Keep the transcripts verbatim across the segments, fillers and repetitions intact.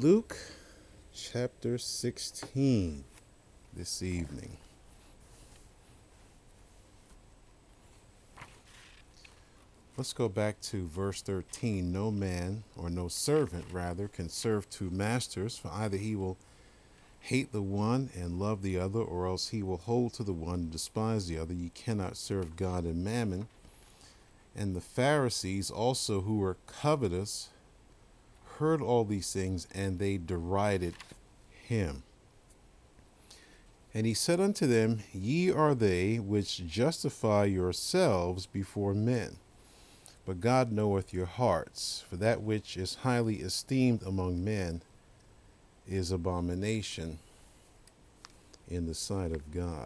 Luke chapter sixteen this evening. Let's go back to verse thirteen. No man, or no servant rather, can serve two masters, for either he will hate the one and love the other, or else he will hold to the one and despise the other. Ye cannot serve God and mammon. And the Pharisees also, who were covetous, heard all these things, and they derided him. And he said unto them, Ye are they which justify yourselves before men, but God knoweth your hearts. For that which is highly esteemed among men is abomination in the sight of God.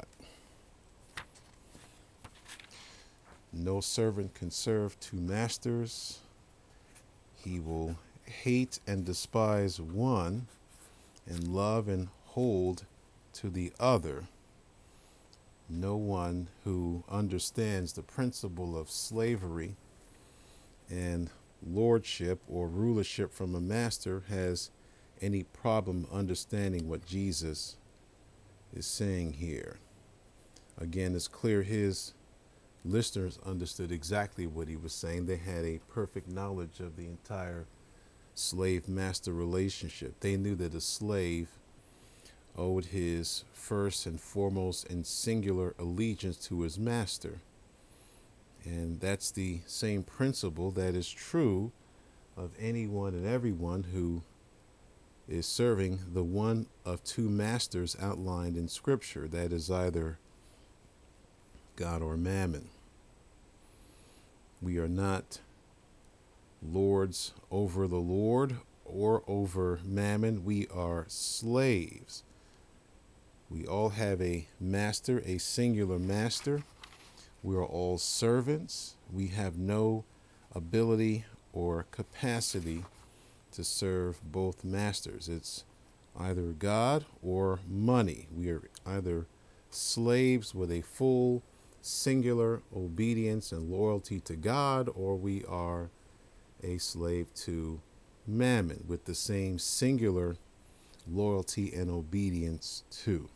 No servant can serve two masters. He will hate and despise one, and love and hold to the other. No one who understands the principle of slavery and lordship or rulership from a master has any problem understanding what Jesus is saying here. Again, it's clear his listeners understood exactly what he was saying. They had a perfect knowledge of the entire slave-master relationship. They knew that a slave owed his first and foremost and singular allegiance to his master. And that's the same principle that is true of anyone and everyone who is serving the one of two masters outlined in Scripture. That is either God or mammon. We are not lords over the Lord or over mammon. We are slaves. We all have a master, a singular master. We are all servants. We have no ability or capacity to serve both masters. It's either God or money. We are either slaves with a full singular obedience and loyalty to God, or we are a slave to mammon with the same singular loyalty and obedience to.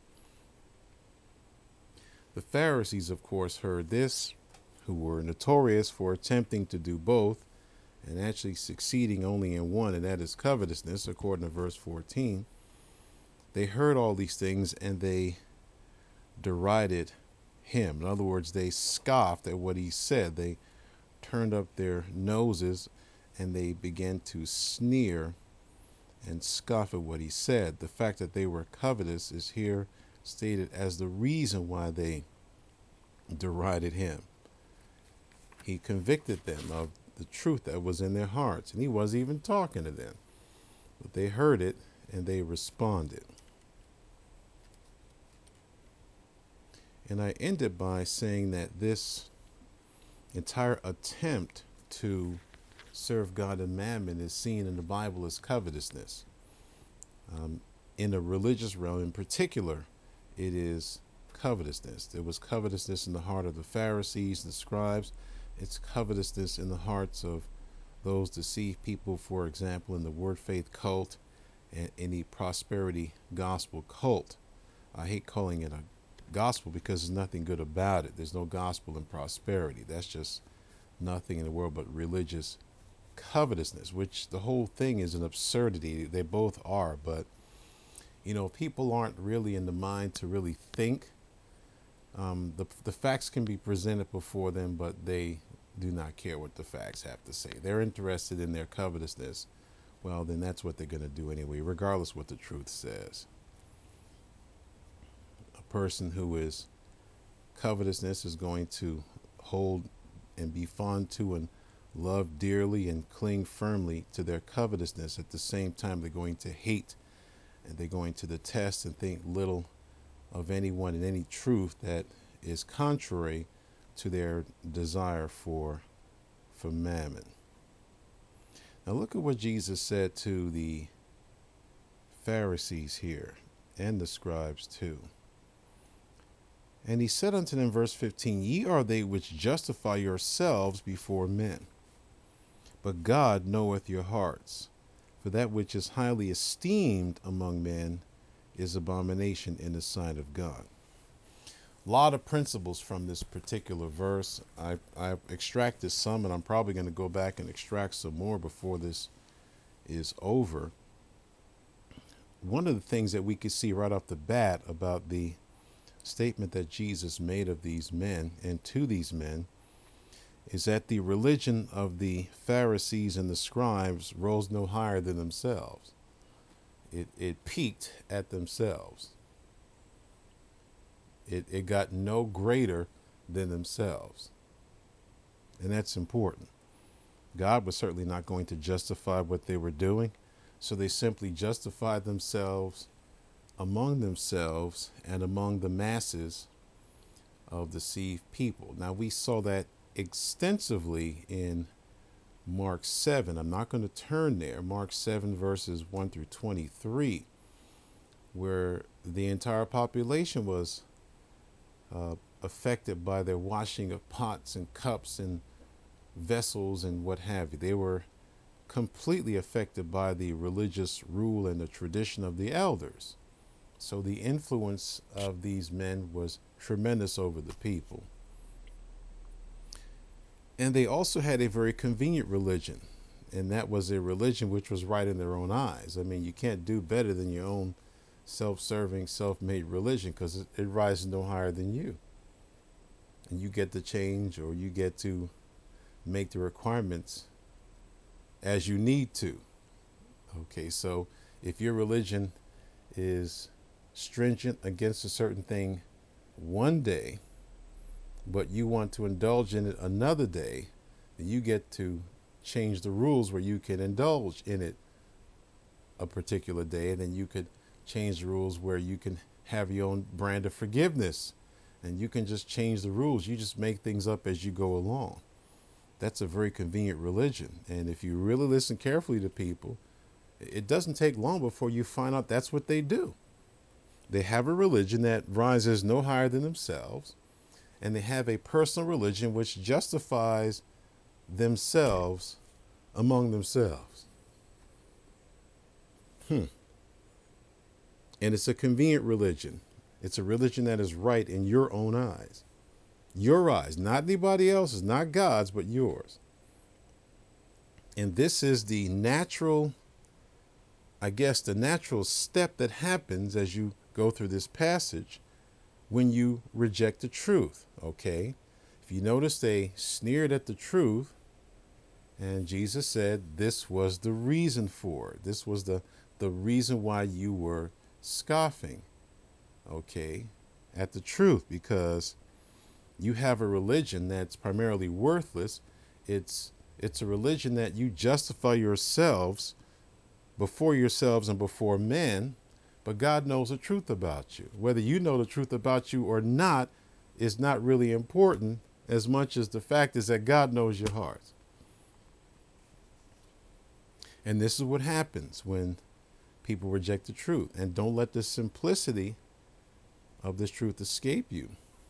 The Pharisees, of course, heard this, who were notorious for attempting to do both and actually succeeding only in one, and that is covetousness, according to verse fourteen. They heard all these things and they derided him. In other words, they scoffed at what he said. They turned up their noses and they began to sneer and scoff at what he said. The fact that they were covetous is here stated as the reason why they derided him. He convicted them of the truth that was in their hearts, and he wasn't even talking to them. But they heard it and they responded. And I ended by saying that this entire attempt to serve God and mammon is seen in the Bible as covetousness. Um, in the religious realm in particular, it is covetousness. There was covetousness in the heart of the Pharisees and the scribes. It's covetousness in the hearts of those deceived people, for example, in the Word Faith cult and any prosperity gospel cult. I hate calling it a gospel because there's nothing good about it. There's no gospel in prosperity. That's just nothing in the world but religious covetousness, which the whole thing is an absurdity. They both are, but you know, people aren't really in the mind to really think. Um, the, the facts can be presented before them, but they do not care what the facts have to say. They're interested in their covetousness. Well, then that's what they're going to do anyway, regardless what the truth says. A person who is covetousness is going to hold and be fond to and love dearly and cling firmly to their covetousness. At the same time, they're going to hate and they're going to detest and think little of anyone and any truth that is contrary to their desire for, for mammon. Now look at what Jesus said to the Pharisees here, and the scribes too. And he said unto them, verse fifteen, Ye are they which justify yourselves before men, but God knoweth your hearts. For that which is highly esteemed among men is abomination in the sight of God. A lot of principles from this particular verse. I, I've extracted some, and I'm probably going to go back and extract some more before this is over. One of the things that we could see right off the bat about the statement that Jesus made of these men and to these men is that the religion of the Pharisees and the scribes rose no higher than themselves. It, it peaked at themselves. It, it got no greater than themselves. And that's important. God was certainly not going to justify what they were doing. So they simply justified themselves among themselves and among the masses of deceived people. Now, we saw that extensively in Mark seven. I'm not going to turn there. Mark seven, verses one through twenty-three, where the entire population was uh, affected by their washing of pots and cups and vessels and what have you. They were completely affected by the religious rule and the tradition of the elders. So the influence of these men was tremendous over the people. And they also had a very convenient religion, and that was a religion which was right in their own eyes. I mean, you can't do better than your own self-serving, self-made religion, because it, it rises no higher than you. And you get to change, or you get to make the requirements as you need to. Okay, so if your religion is stringent against a certain thing one day, but you want to indulge in it another day, then you get to change the rules where you can indulge in it a particular day, and then you could change the rules where you can have your own brand of forgiveness, and you can just change the rules. You just make things up as you go along. That's a very convenient religion. And if you really listen carefully to people, it doesn't take long before you find out that's what they do. They have a religion that rises no higher than themselves, and they have a personal religion which justifies themselves among themselves. Hmm. And it's a convenient religion. It's a religion that is right in your own eyes. Your eyes, not anybody else's, not God's, but yours. And this is the natural, I guess, the natural step that happens as you go through this passage when you reject the truth, okay? If you notice, they sneered at the truth, and Jesus said this was the reason for it. This was the, the reason why you were scoffing, okay, at the truth, because you have a religion that's primarily worthless. It's it's a religion that you justify yourselves before yourselves and before men, but God knows the truth about you. Whether you know the truth about you or not is not really important, as much as the fact is that God knows your heart. And this is what happens when people reject the truth. And don't let the simplicity of this truth escape you.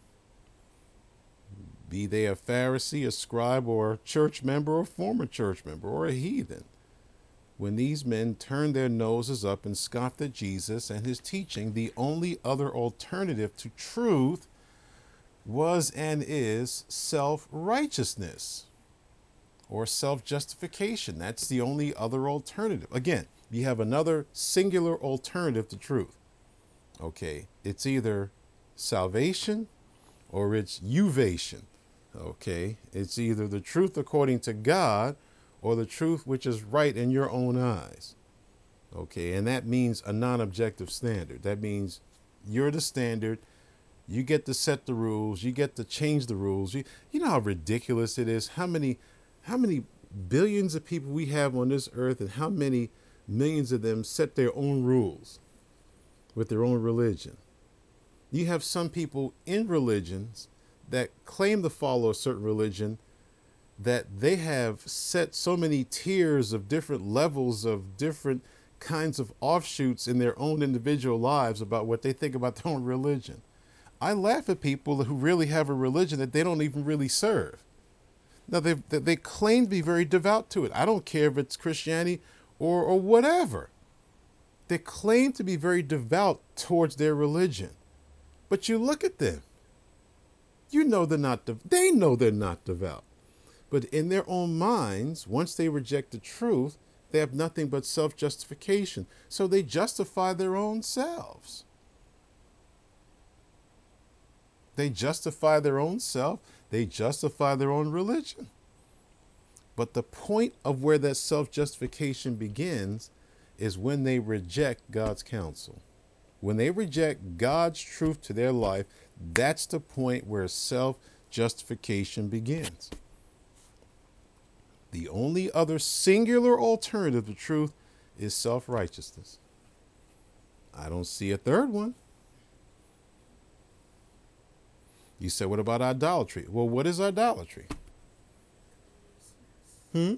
Be they a Pharisee, a scribe, or a church member, or former church member, or a heathen. When these men turned their noses up and scoffed at Jesus and his teaching, the only other alternative to truth was and is self-righteousness or self-justification. That's the only other alternative. Again, you have another singular alternative to truth. Okay, it's either salvation or it's uvation. Okay, it's either the truth according to God or the truth which is right in your own eyes. Okay, and that means a non-objective standard. That means you're the standard. You get to set the rules. You get to change the rules. You, you know how ridiculous it is? How many, how many billions of people we have on this earth, and how many millions of them set their own rules with their own religion? You have some people in religions that claim to follow a certain religion that they have set so many tiers of different levels of different kinds of offshoots in their own individual lives about what they think about their own religion. I laugh at people who really have a religion that they don't even really serve. Now, they they claim to be very devout to it. I don't care if it's Christianity or, or whatever. They claim to be very devout towards their religion. But you look at them. You know they're not, de- they know they're not devout. But in their own minds, once they reject the truth, they have nothing but self-justification. So they justify their own selves. They justify their own self. They justify their own religion. But the point of where that self-justification begins is when they reject God's counsel. When they reject God's truth to their life, that's the point where self-justification begins. The only other singular alternative to truth is self-righteousness. I don't see a third one. You said, what about idolatry? Well, what is idolatry? Hmm?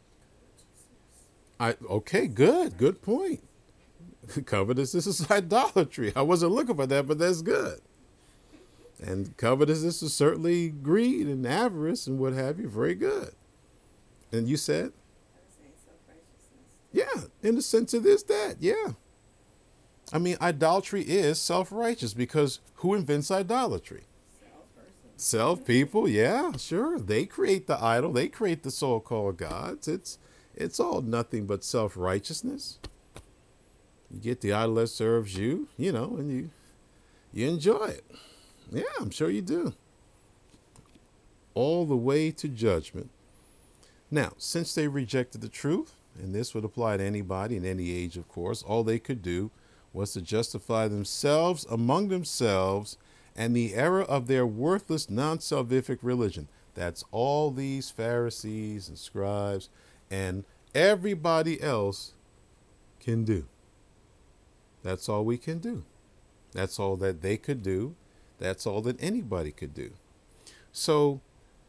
I okay, good. Good point. Covetousness is idolatry. I wasn't looking for that, but that's good. And covetousness is certainly greed and avarice and what have you. Very good. And you said? I was saying self-righteousness. Yeah, in the sense of this, that, yeah. I mean, idolatry is self-righteous because who invents idolatry? Self-person. Self people, yeah, sure. They create the idol. They create the so-called gods. It's it's all nothing but self-righteousness. You get the idol that serves you, you know, and you you enjoy it. Yeah, I'm sure you do. All the way to judgment. Now, since they rejected the truth, and this would apply to anybody in any age, of course, all they could do was to justify themselves among themselves and the error of their worthless, non-salvific religion. That's all these Pharisees and scribes and everybody else can do. That's all we can do. That's all that they could do. That's all that anybody could do. So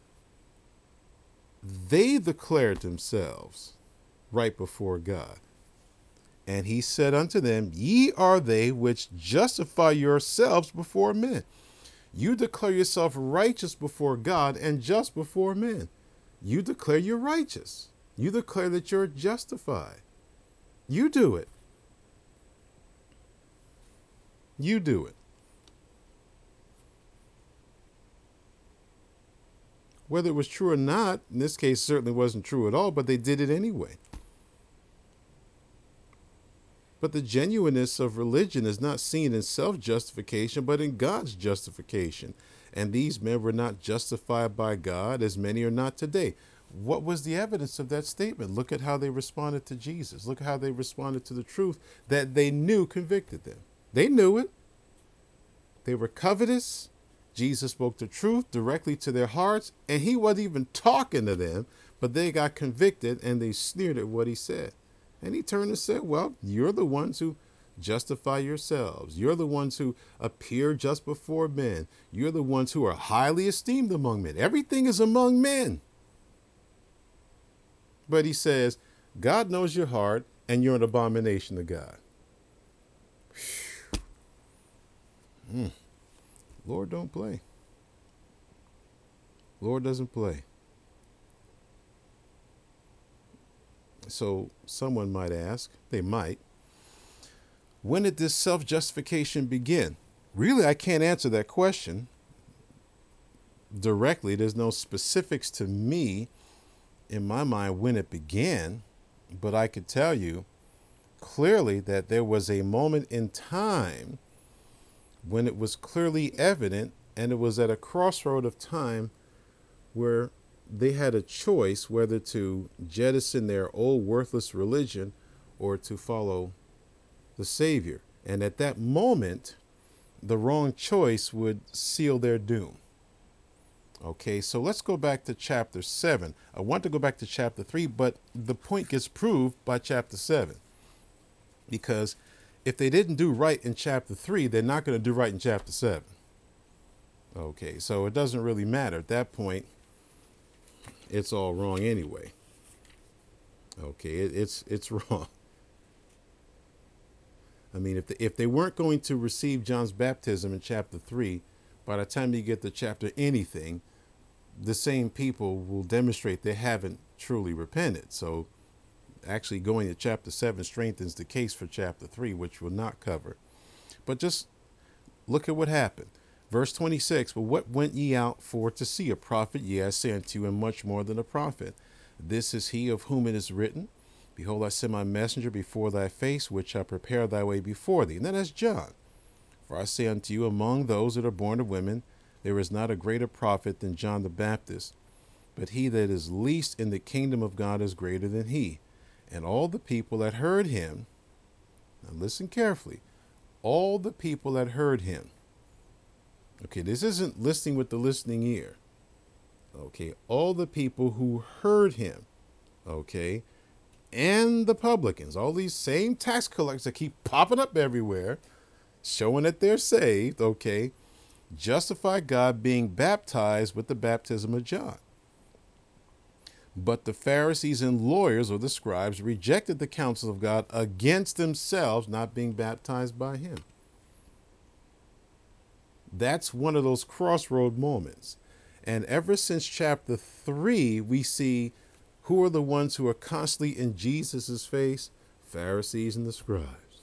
they declared themselves right before God. And he said unto them, ye are they which justify yourselves before men. You declare yourself righteous before God and just before men. You declare you're righteous. You declare that you're justified. You do it. You do it. Whether it was true or not, in this case, certainly wasn't true at all, but they did it anyway. But the genuineness of religion is not seen in self-justification, but in God's justification. And these men were not justified by God, as many are not today. What was the evidence of that statement? Look at how they responded to Jesus. Look at how they responded to the truth that they knew convicted them. They knew it. They were covetous. Jesus spoke the truth directly to their hearts, and he wasn't even talking to them, but they got convicted and they sneered at what he said. And he turned and said, well, you're the ones who justify yourselves. You're the ones who appear just before men. You're the ones who are highly esteemed among men. Everything is among men. But he says, God knows your heart and you're an abomination to God. Mm. Lord don't play. Lord doesn't play. So someone might ask, they might, when did this self-justification begin? Really, I can't answer that question directly. There's no specifics to me in my mind when it began, but I could tell you clearly that there was a moment in time when it was clearly evident, and it was at a crossroad of time where they had a choice whether to jettison their old worthless religion or to follow the Savior. And at that moment, the wrong choice would seal their doom. Okay, so let's go back to chapter seven. I want to go back to chapter three, but the point gets proved by chapter seven. Because if they didn't do right in chapter three, they're not going to do right in chapter seven. Okay, so it doesn't really matter. At that point, it's all wrong anyway. Okay, it, it's it's wrong. I mean, if the, if they weren't going to receive John's baptism in chapter three, by the time you get to chapter anything, the same people will demonstrate they haven't truly repented. So Actually, going to chapter seven strengthens the case for chapter three, which we'll not cover. But just look at what happened. Verse twenty-six, but what went ye out for to see? A prophet? Yea, I say unto you, and much more than a prophet. This is he of whom it is written, behold, I send my messenger before thy face, which shall prepare thy way before thee. And then that's John. For I say unto you, among those that are born of women, there is not a greater prophet than John the Baptist. But he that is least in the kingdom of God is greater than he. And all the people that heard him, now listen carefully, all the people that heard him. Okay, this isn't listening with the listening ear. Okay, all the people who heard him, okay, and the publicans, all these same tax collectors that keep popping up everywhere, showing that they're saved, okay, justify God being baptized with the baptism of John. But the Pharisees and lawyers, or the scribes, rejected the counsel of God against themselves not being baptized by him. That's one of those crossroad moments. And ever since chapter three, we see who are the ones who are constantly in Jesus's face? Pharisees and the scribes.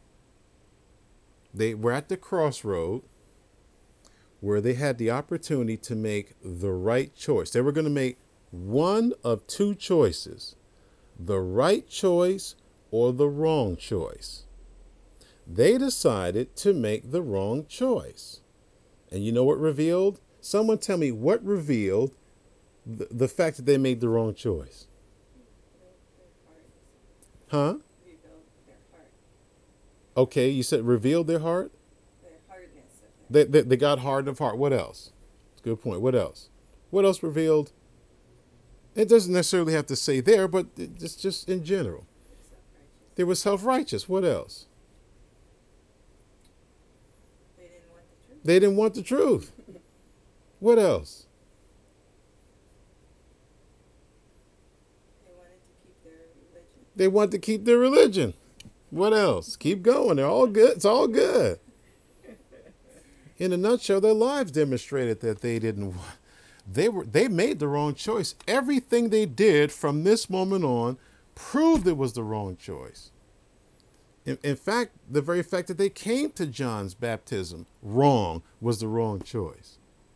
They were at the crossroad where they had the opportunity to make the right choice. They were going to make one of two choices, the right choice or the wrong choice. They decided to make the wrong choice. And you know what revealed? Someone tell me what revealed the, the fact that they made the wrong choice. Huh? Rebuild their heart. Okay, you said revealed their heart? Their hardness of They, they, they got hard of heart. What else? That's a good point. What else? What else revealed? It doesn't necessarily have to say there, but it's just in general. self-righteous. They were self-righteous. What else? They didn't want the truth. They didn't want the truth. What else? They wanted to keep their religion. They want to keep their religion. What else? Keep going. They're all good. It's all good. In a nutshell, their lives demonstrated that they didn't want. They were. They made the wrong choice. Everything they did from this moment on proved it was the wrong choice. In, in fact, the very fact that they came to John's baptism wrong was the wrong choice.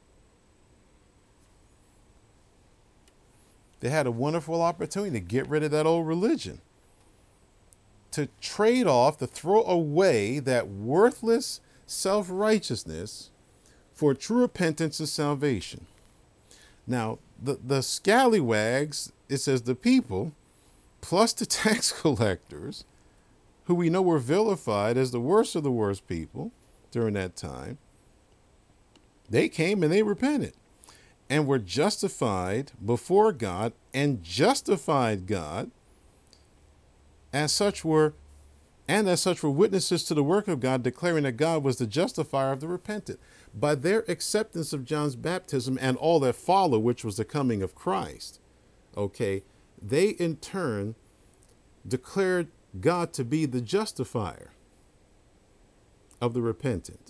They had a wonderful opportunity to get rid of that old religion, to trade off, to throw away that worthless self-righteousness for true repentance and salvation. Now, the, the scallywags, it says the people, plus the tax collectors, who we know were vilified as the worst of the worst people during that time, they came and they repented and were justified before God and justified God. As such were, and as such were witnesses to the work of God, declaring that God was the justifier of the repentant. By their acceptance of John's baptism and all that followed, which was the coming of Christ, okay, they in turn declared God to be the justifier of the repentant.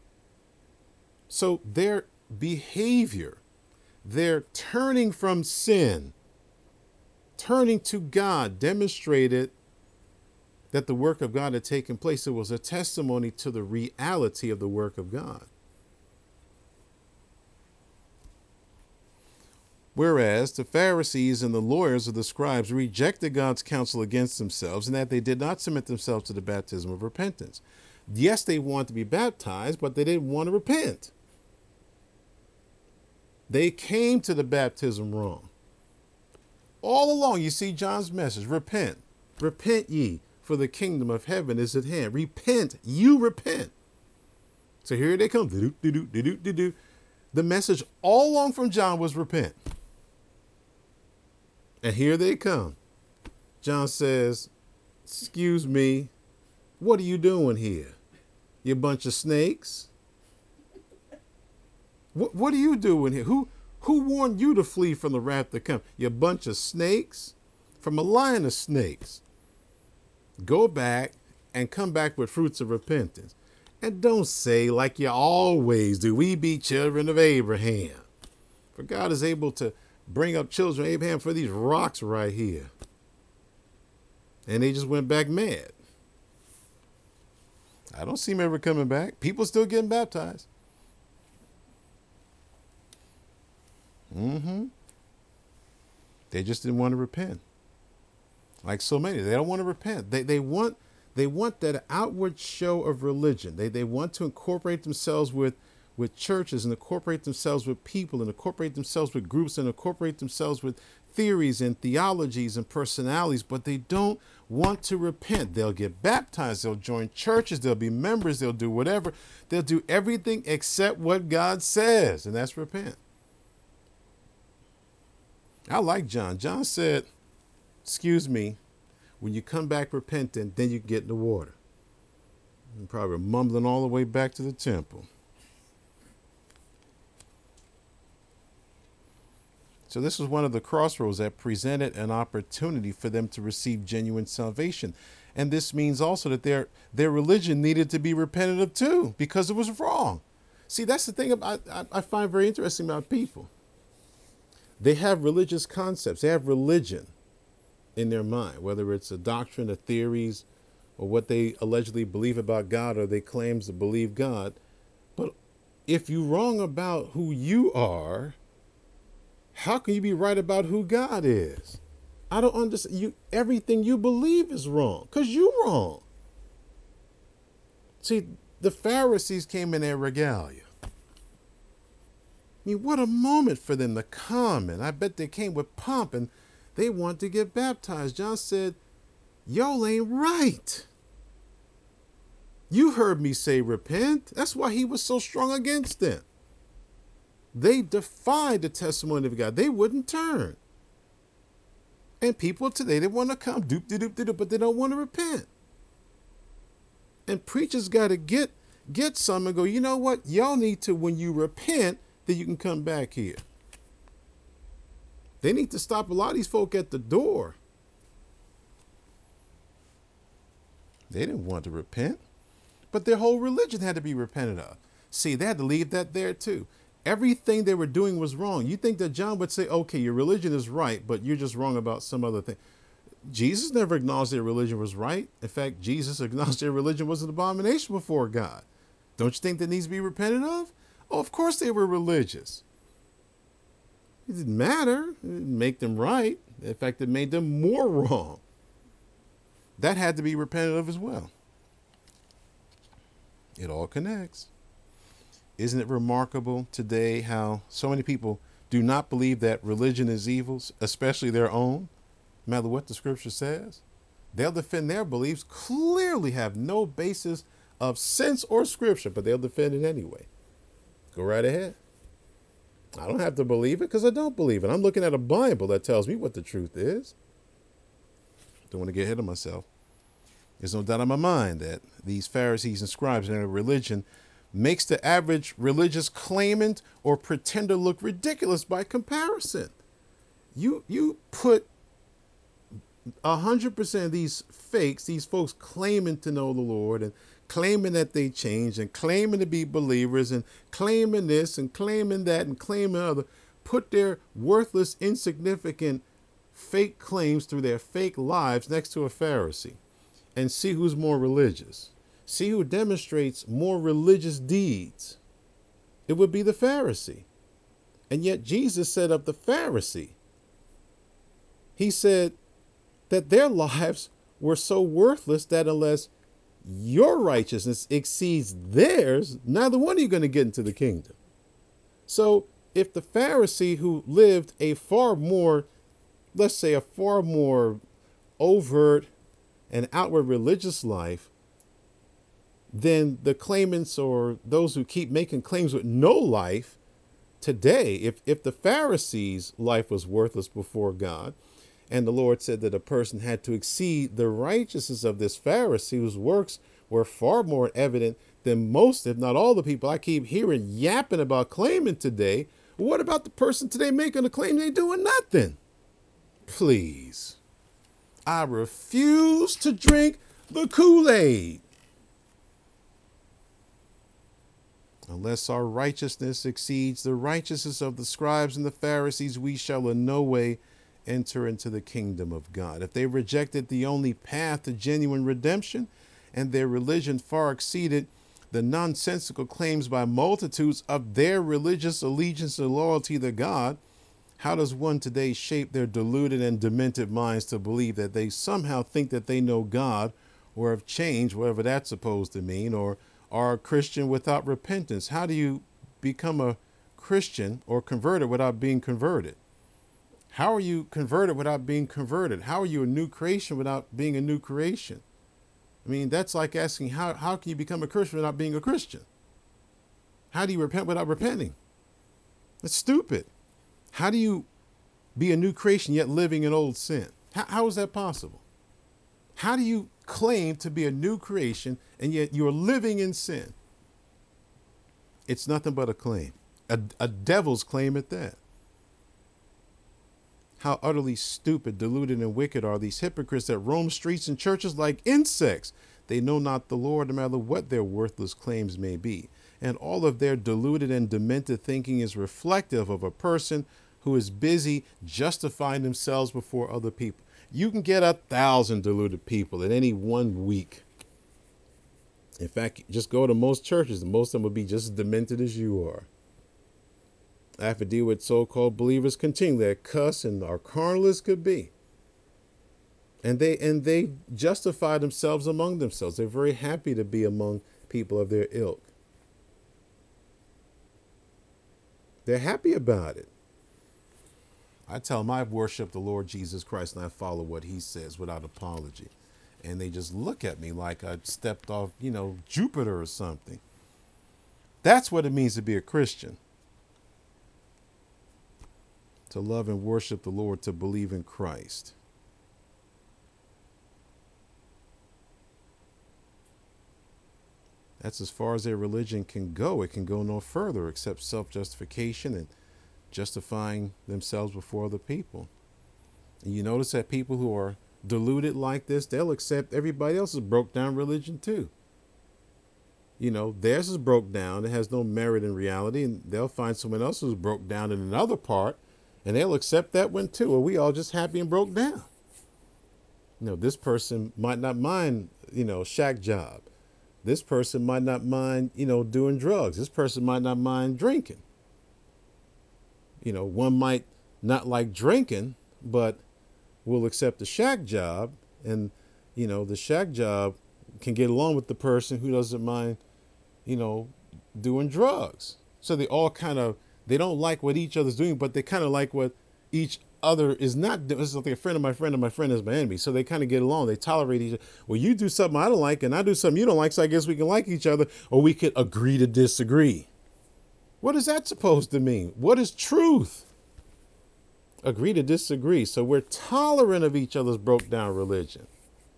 So their behavior, their turning from sin, turning to God, demonstrated that the work of God had taken place. It was a testimony to the reality of the work of God. Whereas the Pharisees and the lawyers of the scribes rejected God's counsel against themselves, and that they did not submit themselves to the baptism of repentance. Yes, they wanted to be baptized, but they didn't want to repent. They came to the baptism wrong. All along, you see John's message, repent, repent ye, for the kingdom of heaven is at hand. Repent, you repent. So here they come. The message all along from John was repent. And here they come. John says, excuse me, what are you doing here? You bunch of snakes? What, what are you doing here? Who, who warned you to flee from the wrath to come? You bunch of snakes? From a line of snakes. Go back and come back with fruits of repentance. And don't say like you always do, we be children of Abraham. For God is able to bring up children of Abraham for these rocks right here. and they just went back mad. I don't see them ever coming back. People still getting baptized. Mm-hmm. They just didn't want to repent. Like so many, they don't want to repent. They they want they want that outward show of religion. They they want to incorporate themselves with with churches and incorporate themselves with people and incorporate themselves with groups and incorporate themselves with theories and theologies and personalities, but they don't want to repent. They'll get baptized. They'll join churches. They'll be members. They'll do whatever. They'll do everything except what God says, and that's repent. I like John. John said, excuse me, when you come back repentant, then you get in the water. And probably mumbling all the way back to the temple. So this was one of the crossroads that presented an opportunity for them to receive genuine salvation. And this means also that their their religion needed to be repented of too, because it was wrong. See, that's the thing about, I, I find very interesting about people. They have religious concepts. They have religion in their mind, whether it's a doctrine, a theories, or what they allegedly believe about God, or they claim to believe God. But if you're wrong about who you are, how can you be right about who God is? I don't understand. You, everything you believe is wrong because you're wrong. See, the Pharisees came in their regalia. I mean, what a moment for them to come. And I bet they came with pomp and they want to get baptized. John said, y'all ain't right. You heard me say repent. That's why he was so strong against them. They defied the testimony of God. They wouldn't turn. And people today, they want to come, doop, doop, doop, doop, but they don't want to repent. And preachers got to get get some and go, you know what? Y'all need to, when you repent, then you can come back here. They need to stop a lot of these folk at the door. They didn't want to repent, but their whole religion had to be repented of. See, they had to leave that there too. Everything they were doing was wrong. You think that John would say, okay, your religion is right, but you're just wrong about some other thing. Jesus never acknowledged their religion was right. In fact, Jesus acknowledged their religion was an abomination before God. Don't you think that needs to be repented of? Oh, of course they were religious. It didn't matter. It didn't make them right. In fact, it made them more wrong. That had to be repented of as well. It all connects. Isn't it remarkable today how so many people do not believe that religion is evil, especially their own, no matter what the scripture says? They'll defend their beliefs, clearly have no basis of sense or scripture, but they'll defend it anyway. Go right ahead. I don't have to believe it because I don't believe it. I'm looking at a Bible that tells me what the truth is. Don't want to get ahead of myself. There's no doubt in my mind that these Pharisees and scribes in their religion makes the average religious claimant or pretender look ridiculous by comparison. You you put a hundred percent of these fakes, these folks claiming to know the Lord and claiming that they changed and claiming to be believers and claiming this and claiming that and claiming other, put their worthless, insignificant fake claims through their fake lives next to a Pharisee and see who's more religious. See who demonstrates more religious deeds. It would be the Pharisee. And yet Jesus set up the Pharisee. He said that their lives were so worthless that unless your righteousness exceeds theirs, neither one of you are going to get into the kingdom. So if the Pharisee who lived a far more, let's say a far more overt and outward religious life, then the claimants or those who keep making claims with no life today, if, if the Pharisees' life was worthless before God, and the Lord said that a person had to exceed the righteousness of this Pharisee whose works were far more evident than most, if not all, the people I keep hearing yapping about claiming today, what about the person today making a claim they doing nothing? Please. I refuse to drink the Kool-Aid. Unless our righteousness exceeds the righteousness of the scribes and the Pharisees, we shall in no way enter into the kingdom of God. If they rejected the only path to genuine redemption, and their religion far exceeded the nonsensical claims by multitudes of their religious allegiance and loyalty to God, how does one today shape their deluded and demented minds to believe that they somehow think that they know God, or have changed, whatever that's supposed to mean, or are a Christian without repentance? How do you become a Christian or converted without being converted? How are you converted without being converted? How are you a new creation without being a new creation? I mean, that's like asking, how, how can you become a Christian without being a Christian? How do you repent without repenting? That's stupid. How do you be a new creation yet living in old sin? How, how is that possible? How do you claim to be a new creation and yet you're living in sin? It's nothing but a claim, a, a devil's claim at that. How utterly stupid, deluded, and wicked are these hypocrites that roam streets and churches like insects. They know not the Lord, no matter what their worthless claims may be. And all of their deluded and demented thinking is reflective of a person who is busy justifying themselves before other people. You can get a thousand deluded people in any one week. In fact, just go to most churches, and most of them will be just as demented as you are. I have to deal with so-called believers continually that cuss and are carnal as could be. And they and they justify themselves among themselves. They're very happy to be among people of their ilk. They're happy about it. I tell them I worship the Lord Jesus Christ and I follow what he says without apology. And they just look at me like I stepped off, you know, Jupiter or something. That's what it means to be a Christian. To love and worship the Lord, to believe in Christ. That's as far as their religion can go. It can go no further except self-justification and justifying themselves before other people. And you notice that people who are deluded like this, they'll accept everybody else's broke down religion too. You know, theirs is broke down. It has no merit in reality. And they'll find someone else who's broke down in another part, and they'll accept that one too. Are we all just happy and broke down? You know, this person might not mind, you know, shack job. This person might not mind, you know, doing drugs. This person might not mind drinking. You know, one might not like drinking, but will accept the shack job. And, you know, the shack job can get along with the person who doesn't mind, you know, doing drugs. So they all kind of, they don't like what each other's doing, but they kind of like what each other is not doing. It's like a friend of my friend and my friend is my enemy. So they kind of get along. They tolerate each other. Well, you do something I don't like and I do something you don't like. So I guess we can like each other, or we could agree to disagree. What is that supposed to mean? What is truth? Agree to disagree. So we're tolerant of each other's broke down religion.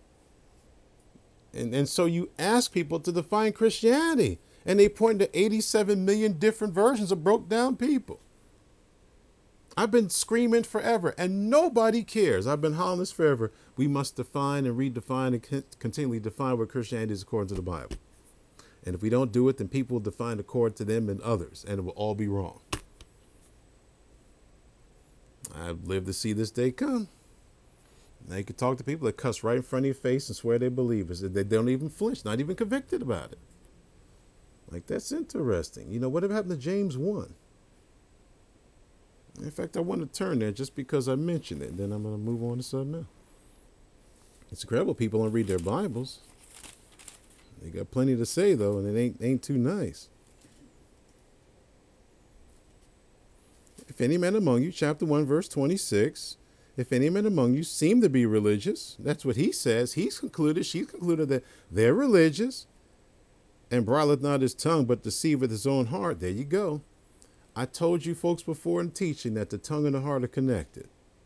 And, and so you ask people to define Christianity, and they point to eighty-seven million different versions of broke down people. I've been screaming forever, and nobody cares. I've been hollering this forever. We must define and redefine and continually define what Christianity is according to the Bible. And if we don't do it, then people will define according to them and others, and it will all be wrong. I've lived to see this day come. Now you can talk to people that cuss right in front of your face and swear they believe it. They don't even flinch, not even convicted about it. Like, that's interesting. You know, whatever happened to James one? In fact, I want to turn there just because I mentioned it. Then I'm going to move on to something else. It's incredible people don't read their Bibles. They got plenty to say, though, and it ain't, ain't too nice. If any man among you, chapter one, verse twenty-six, if any man among you seem to be religious, that's what he says. He's concluded, she's concluded that they're religious, and bridleth not his tongue, but deceiveth his own heart. There you go. I told you folks before in teaching that the tongue and the heart are connected.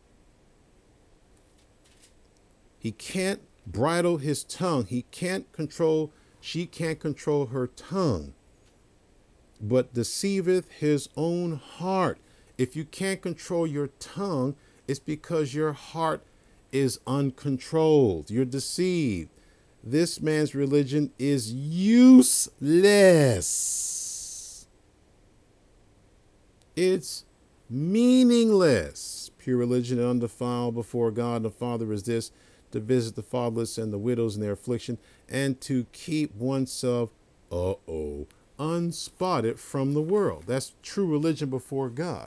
He can't bridle his tongue. He can't control, she can't control her tongue, but deceiveth his own heart. If you can't control your tongue, it's because your heart is uncontrolled. You're deceived. This man's religion is useless. It's meaningless. Pure religion and undefiled before God and the Father is this, to visit the fatherless and the widows in their affliction, and to keep oneself, uh-oh, unspotted from the world. That's true religion before God.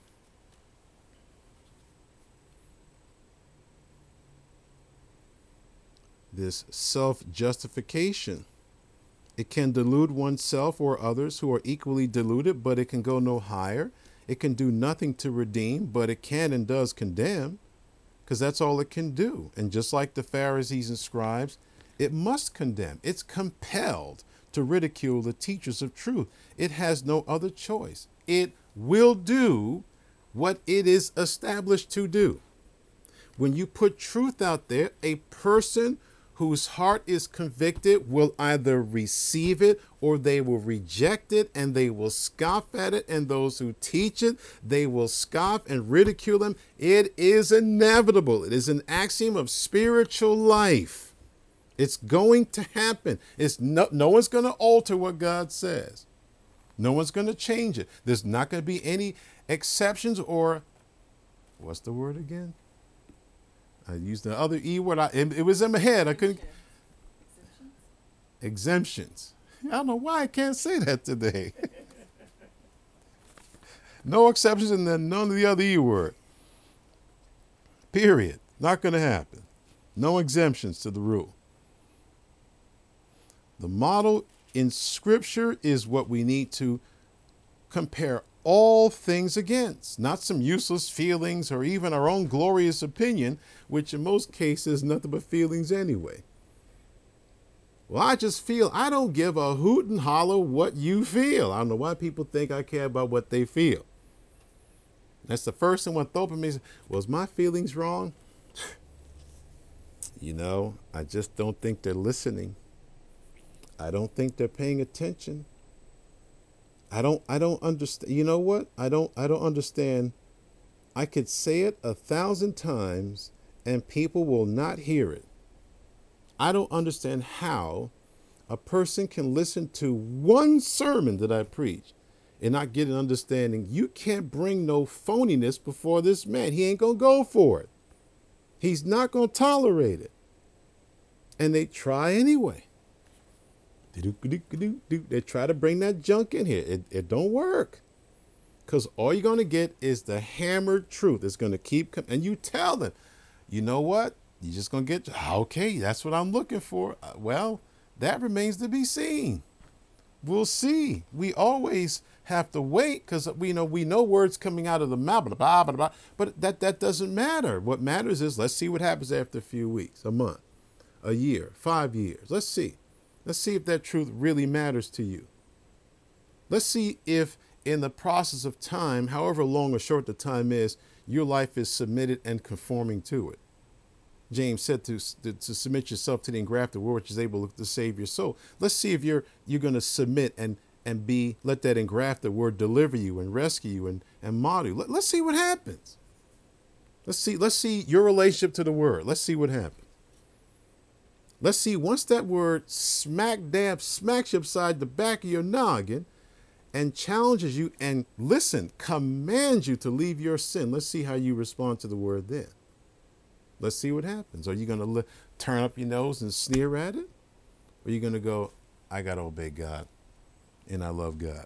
This self-justification, it can delude oneself or others who are equally deluded, but it can go no higher. It can do nothing to redeem, but it can and does condemn, because that's all it can do. And just like the Pharisees and scribes, it must condemn. It's compelled to ridicule the teachers of truth. It has no other choice. It will do what it is established to do. When you put truth out there, a person whose heart is convicted will either receive it or they will reject it, and they will scoff at it. And those who teach it, they will scoff and ridicule them. It is inevitable. It is an axiom of spiritual life. It's going to happen. It's no, no one's going to alter what God says. No one's going to change it. There's not going to be any exceptions or, what's the word again? I used the other E word. I, it, it was in my head. I couldn't. Exemptions? Exemptions. I don't know why I can't say that today. No exceptions and then none of the other E word. Period. Not going to happen. No exemptions to the rule. The model in Scripture is what we need to compare all things against, not some useless feelings or even our own glorious opinion, which in most cases is nothing but feelings anyway. Well, I just feel, I don't give a hoot and holler what you feel. I don't know why people think I care about what they feel. That's the first thing when throw up at me is, was my feelings wrong? You know, I just don't think they're listening. I don't think they're paying attention. I don't, I don't understand. You know what? I don't, I don't understand. I could say it a thousand times and people will not hear it. I don't understand how a person can listen to one sermon that I preach and not get an understanding. You can't bring no phoniness before this man. He ain't going to go for it. He's not going to tolerate it. And they try anyway. They try to bring that junk in here. It, it don't work. Because all you're going to get is the hammered truth. It's going to keep coming. And you tell them, you know what? You're just going to get, okay, that's what I'm looking for. Uh, well, that remains to be seen. We'll see. We always have to wait because we know we know words coming out of the mouth, blah, blah, blah, blah, but that, that doesn't matter. What matters is let's see what happens after a few weeks, a month, a year, five years. Let's see. Let's see if that truth really matters to you. Let's see if in the process of time, however long or short the time is, your life is submitted and conforming to it. James said to, to, to submit yourself to the engrafted word, which is able to save your soul. Let's see if you're you're going to submit and and be let that engrafted word deliver you and rescue you and, and model you. Let, let's see what happens. Let's see, let's see your relationship to the word. Let's see what happens. Let's see, once that word smack dab smacks you upside the back of your noggin and challenges you and listen, commands you to leave your sin. Let's see how you respond to the word then. Let's see what happens. Are you going to li- turn up your nose and sneer at it? Or are you going to go, I got to obey God and I love God?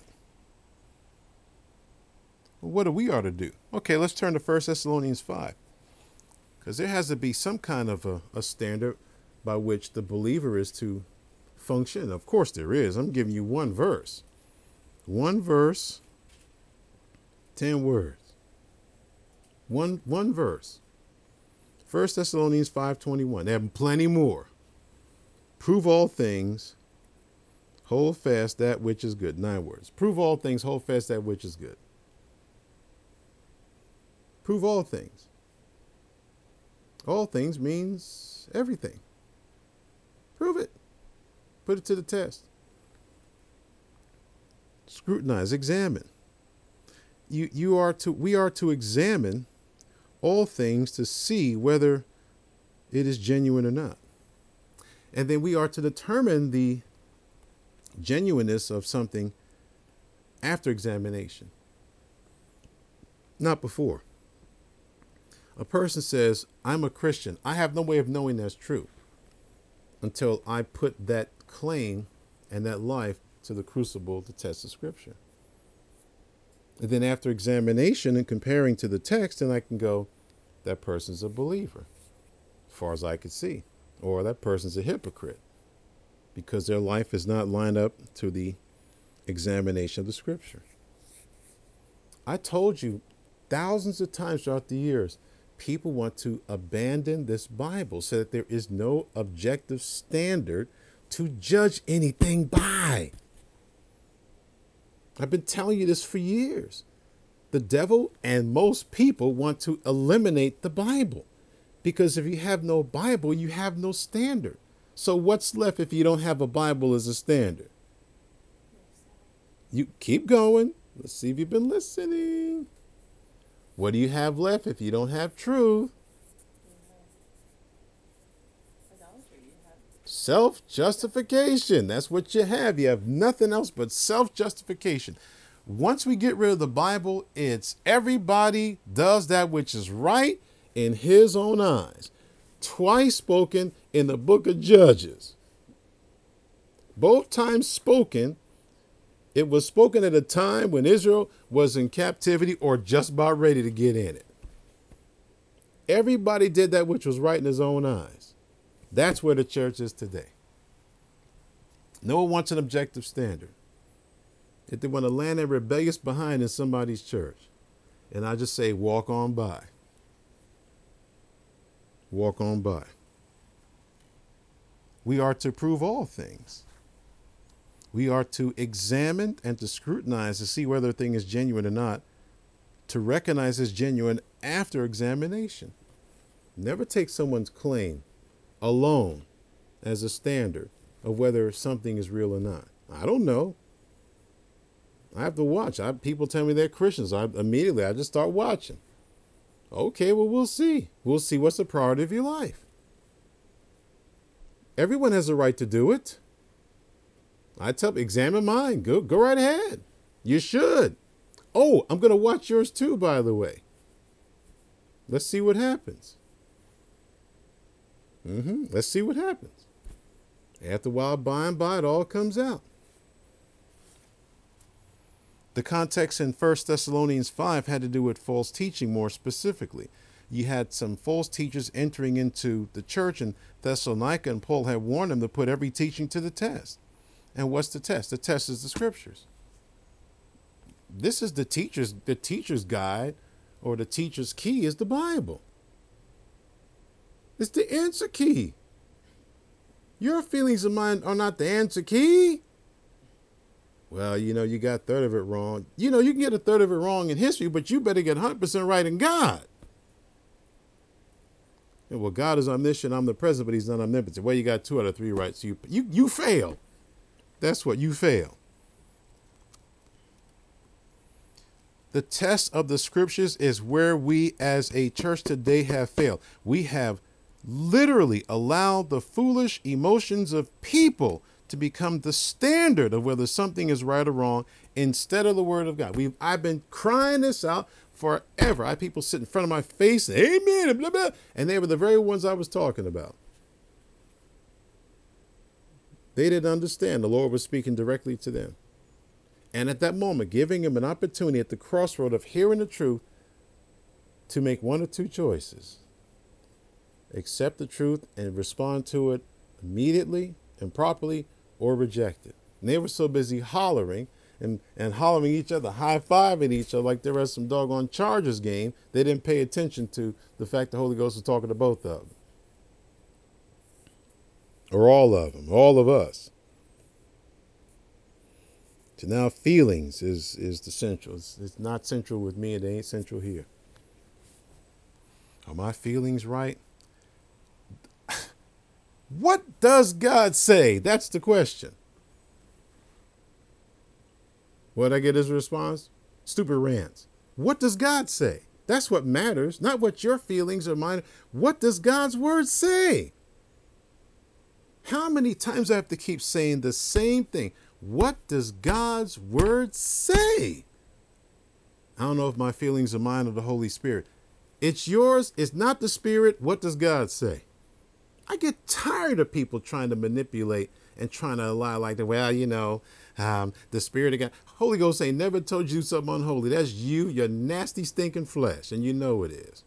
Well, what do we ought to do? Okay, let's turn to First Thessalonians five. Because there has to be some kind of a, a standard by which the believer is to function. Of course there is. I'm giving you one verse. One verse, ten words. One one verse. First Thessalonians five twenty-one. There are plenty more. Prove all things, hold fast that which is good. Nine words. Prove all things, hold fast that which is good. Prove all things. All things means everything. Prove it. Put it to the test. Scrutinize, examine. You you are to we are to examine all things to see whether it is genuine or not. And then we are to determine the genuineness of something after examination. Not before. A person says, I'm a Christian. I have no way of knowing that's true until I put that claim and that life to the crucible to test the scripture. And then after examination and comparing to the text, then I can go, that person's a believer, as far as I could see. Or that person's a hypocrite because their life is not lined up to the examination of the scripture. I told you thousands of times throughout the years, people want to abandon this Bible so that there is no objective standard to judge anything by. I've been telling you this for years. The devil and most people want to eliminate the Bible because if you have no Bible, you have no standard. So what's left if you don't have a Bible as a standard? You keep going. Let's see if you've been listening. What do you have left if you don't have truth? Idolatry, you have Self-justification. That's what you have. You have nothing else but self-justification. Once we get rid of the Bible, it's everybody does that which is right in his own eyes. Twice spoken in the book of Judges. Both times spoken, it was spoken at a time when Israel was in captivity or just about ready to get in it. Everybody did that which was right in his own eyes. That's where the church is today. No one wants an objective standard. If they want to land their rebellious behind in somebody's church, and I just say, walk on by. Walk on by. We are to prove all things. We are to examine and to scrutinize to see whether a thing is genuine or not, to recognize it's genuine after examination. Never take someone's claim alone as a standard of whether something is real or not. I don't know. I have to watch. I, people tell me they're Christians. I immediately, I just start watching. Okay, well, we'll see. We'll see what's the priority of your life. Everyone has a right to do it. I tell them, examine mine. Go, go right ahead. You should. Oh, I'm going to watch yours too, by the way. Let's see what happens. Mm-hmm. Let's see what happens. After a while, by and by, it all comes out. The context in First Thessalonians five had to do with false teaching more specifically. You had some false teachers entering into the church in Thessalonica, and Paul had warned them to put every teaching to the test. And what's the test? The test is the scriptures. This is the teacher's, the teacher's guide, or the teacher's key is the Bible. It's the answer key. Your feelings of mine are not the answer key. Well, you know, you got a third of it wrong. You know, you can get a third of it wrong in history, but you better get one hundred percent right in God. And well, God is omniscient, omnipresent, but he's not omnipotent. Well, you got two out of three right, so you, you, you fail. That's what you fail. The test of the scriptures is where we as a church today have failed. We have literally allowed the foolish emotions of people to become the standard of whether something is right or wrong instead of the word of God. We've I've been crying this out forever. I had people sit in front of my face, and, amen, and blah, blah, and they were the very ones I was talking about. They didn't understand. The Lord was speaking directly to them. And at that moment, giving them an opportunity at the crossroad of hearing the truth to make one or two choices. Accept the truth and respond to it immediately and properly, or reject it. And they were so busy hollering and, and hollering each other, high-fiving each other like they were at some doggone Chargers game, they didn't pay attention to the fact the Holy Ghost was talking to both of them. Or all of them, all of us. So now feelings is, is the central. It's, it's not central with me, it ain't central here. Are my feelings right? What does God say? That's the question. What did I get as a response? Stupid rants. What does God say? That's what matters, not what your feelings or mine. What does God's word say? How many times do I have to keep saying the same thing? What does God's word say? I don't know if my feelings are mine or the Holy Spirit. It's yours. It's not the Spirit. What does God say? I get tired of people trying to manipulate and trying to lie like, the well, you know, um, the Spirit of God. Holy Ghost ain't never told you something unholy. That's you, your nasty, stinking flesh, and you know it is.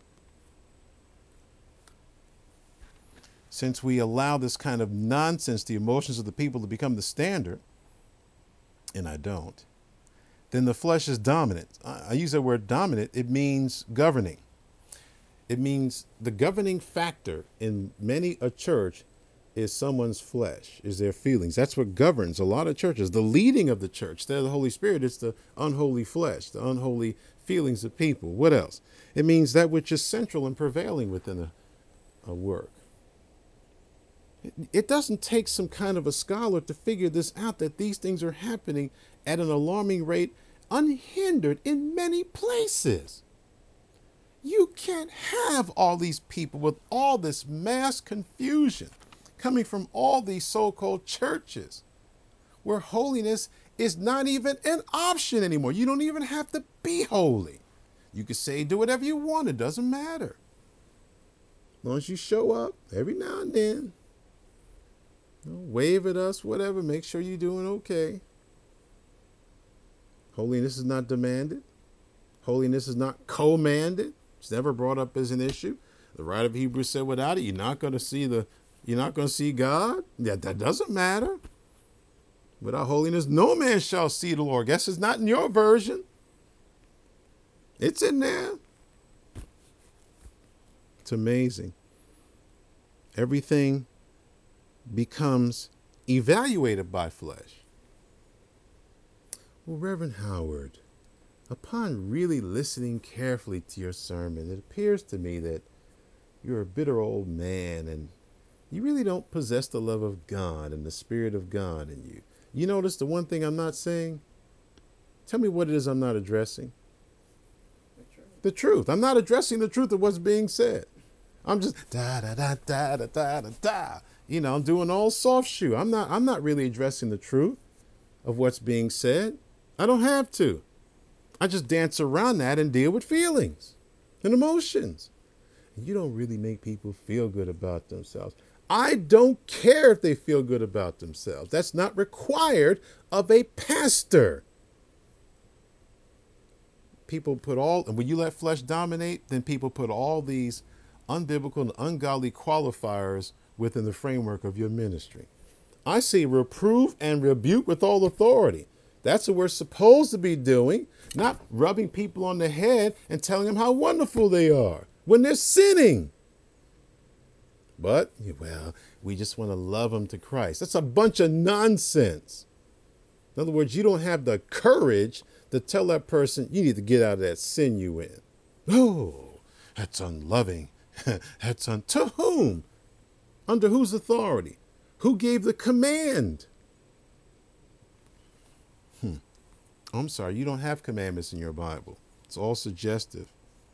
Since we allow this kind of nonsense, the emotions of the people, to become the standard, and I don't, then the flesh is dominant. I use that word dominant. It means governing. It means the governing factor in many a church is someone's flesh, is their feelings. That's what governs a lot of churches. The leading of the church, instead of the Holy Spirit, it's the unholy flesh, the unholy feelings of people. What else? It means that which is central and prevailing within a, a work. It, it doesn't take some kind of a scholar to figure this out, that these things are happening at an alarming rate, unhindered in many places. You can't have all these people with all this mass confusion coming from all these so-called churches where holiness is not even an option anymore. You don't even have to be holy. You can say, do whatever you want. It doesn't matter. As long as you show up every now and then, you know, wave at us, whatever, make sure you're doing okay. Holiness is not demanded. Holiness is not commanded. It's never brought up as an issue. The writer of Hebrews said, without it, you're not going to see the, you're not going to see God. That, that doesn't matter. Without holiness, no man shall see the Lord. Guess it's not in your version. It's in there. It's amazing. Everything becomes evaluated by flesh. Well, Reverend Howard, upon really listening carefully to your sermon, it appears to me that you're a bitter old man and you really don't possess the love of God and the Spirit of God in you. You notice the one thing I'm not saying? Tell me what it is I'm not addressing. The truth. The truth. I'm not addressing the truth of what's being said. I'm just da da da da da da da da. You know, I'm doing all soft shoe. I'm not I'm not really addressing the truth of what's being said. I don't have to. I just dance around that and deal with feelings and emotions. And you don't really make people feel good about themselves. I don't care if they feel good about themselves. That's not required of a pastor. People put all, and when you let flesh dominate, then people put all these unbiblical and ungodly qualifiers within the framework of your ministry. I say reprove and rebuke with all authority. That's what we're supposed to be doing, not rubbing people on the head and telling them how wonderful they are when they're sinning. But, well, we just want to love them to Christ. That's a bunch of nonsense. In other words, you don't have the courage to tell that person you need to get out of that sin you in. Oh, that's unloving. That's un- to whom? Under whose authority? Who gave the command? Hmm. I'm sorry, you don't have commandments in your Bible. It's all suggestive.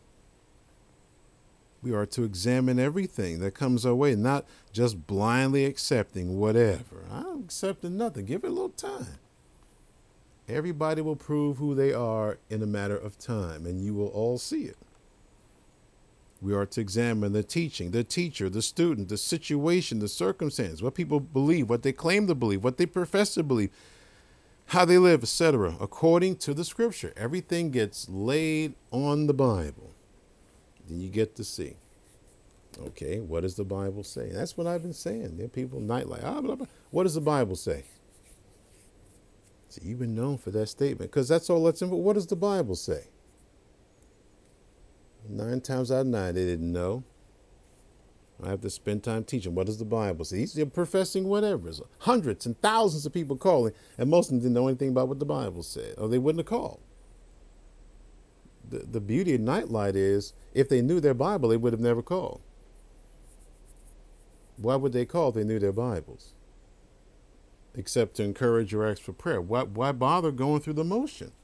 We are to examine everything that comes our way, not just blindly accepting whatever. I'm accepting nothing. Give it a little time. Everybody will prove who they are in a matter of time, and you will all see it. We are to examine the teaching, the teacher, the student, the situation, the circumstance, what people believe, what they claim to believe, what they profess to believe, how they live, et cetera, according to the scripture. Everything gets laid on the Bible. Then you get to see, okay, what does the Bible say? And that's what I've been saying. There are people nightlight. Ah, blah, blah. What does the Bible say? So you've been known for that statement because that's all that's in. But what does the Bible say? Nine times out of nine, they didn't know. I have to spend time teaching. What does the Bible say? They're professing whatever. There's hundreds and thousands of people calling, and most of them didn't know anything about what the Bible said, or they wouldn't have called. The, the beauty of Nightlight is, if they knew their Bible, they would have never called. Why would they call if they knew their Bibles? Except to encourage or ask for prayer. Why, why bother going through the motion?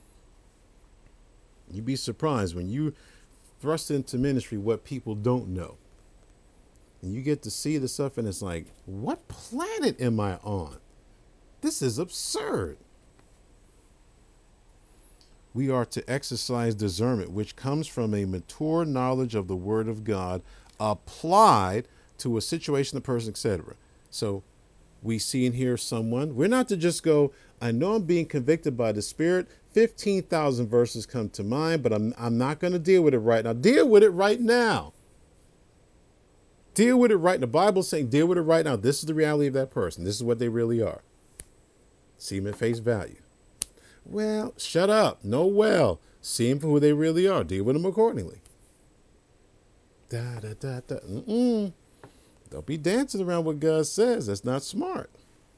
You'd be surprised when you thrust into ministry what people don't know. And you get to see the stuff and it's like, what planet am I on? This is absurd. We are to exercise discernment, which comes from a mature knowledge of the word of God applied to a situation, a person, et cetera. So we see and hear someone. We're not to just go, I know I'm being convicted by the Spirit. fifteen thousand verses come to mind, but I'm, I'm not going to deal with it right now. Deal with it right now. Deal with it right now. The Bible's saying deal with it right now. This is the reality of that person. This is what they really are. See them at face value. Well, shut up. No, well, see them for who they really are. Deal with them accordingly. Da, da, da, da. Mm-mm. Don't be dancing around what God says. That's not smart.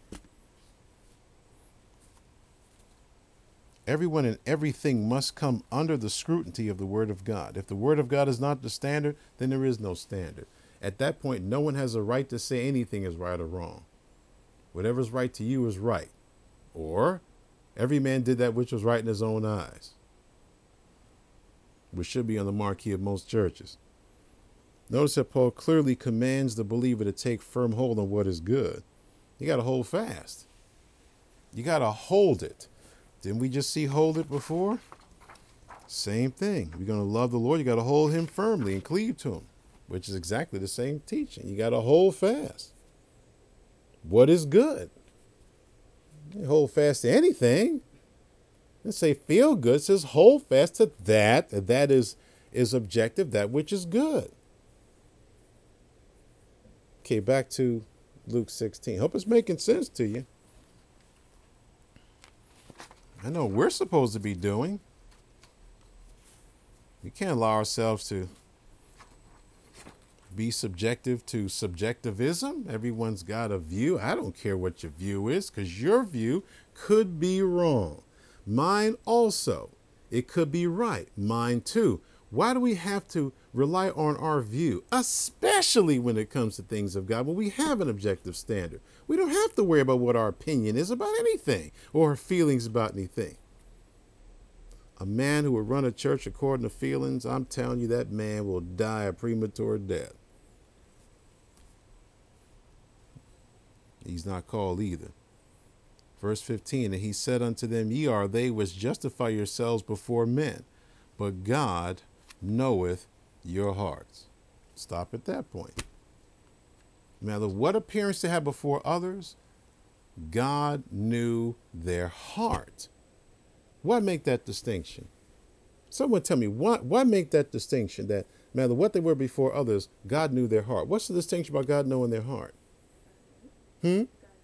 Everyone and everything must come under the scrutiny of the word of God. If the word of God is not the standard, then there is no standard. At that point, no one has a right to say anything is right or wrong. Whatever's right to you is right. Or every man did that which was right in his own eyes, which should be on the marquee of most churches. Notice that Paul clearly commands the believer to take firm hold on what is good. You got to hold fast. You got to hold it. Didn't we just see hold it before? Same thing. You're going to love the Lord. You got to hold him firmly and cleave to him, which is exactly the same teaching. You got to hold fast. What is good? You hold fast to anything. Let's say feel good. It says hold fast to that. And that is, is objective, that which is good. Okay, back to Luke sixteen. Hope it's making sense to you. I know what we're supposed to be doing. We can't allow ourselves to be subjective to subjectivism. Everyone's got a view. I don't care what your view is, because your view could be wrong. Mine also. It could be right. Mine too. Why do we have to rely on our view, especially when it comes to things of God, when we have an objective standard? We don't have to worry about what our opinion is about anything or our feelings about anything. A man who would run a church according to feelings, I'm telling you, that man will die a premature death. He's not called either. Verse fifteen, and he said unto them, ye are they which justify yourselves before men, but God knoweth your hearts. Stop at that point. No matter what appearance they have before others, God knew their heart. Why make that distinction? Someone tell me, why, why make that distinction that no matter what they were before others, God knew their heart? What's the distinction about God knowing their heart? Hmm?